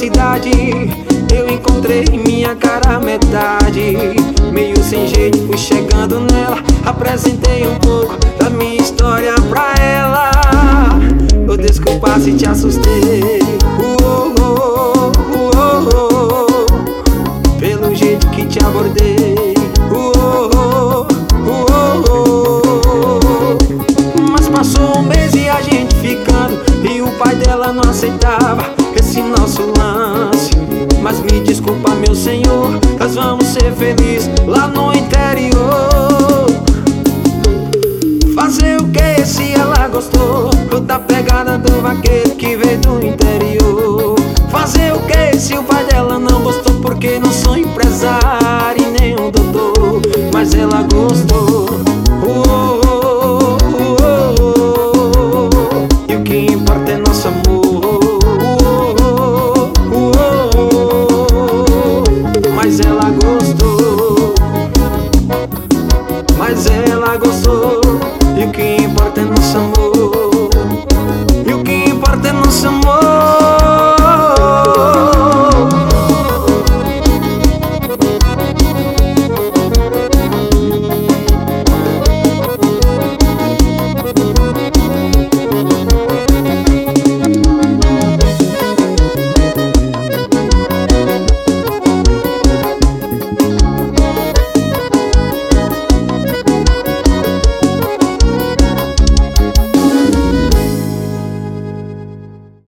cidade eu encontrei minha cara metade. Meio sem jeito fui chegando nela, apresentei um pouco da minha história pra ela. Oh, desculpa se te assustei, pelo jeito que te abordei. Mas passou um mês e a gente ficando, e o pai dela não aceitava esse nosso lance. Mas me desculpa, meu senhor, nós vamos ser felizes lá no interior. Fazer o que se ela gostou da pegada do vaqueiro que veio do interior? Fazer o que se o pai dela não gostou? Porque não sou empresário e nem um doutor, mas ela gostou. E o que importa é nosso amor. Mas ela gostou, mas ela gostou. E o que importa é nosso amor.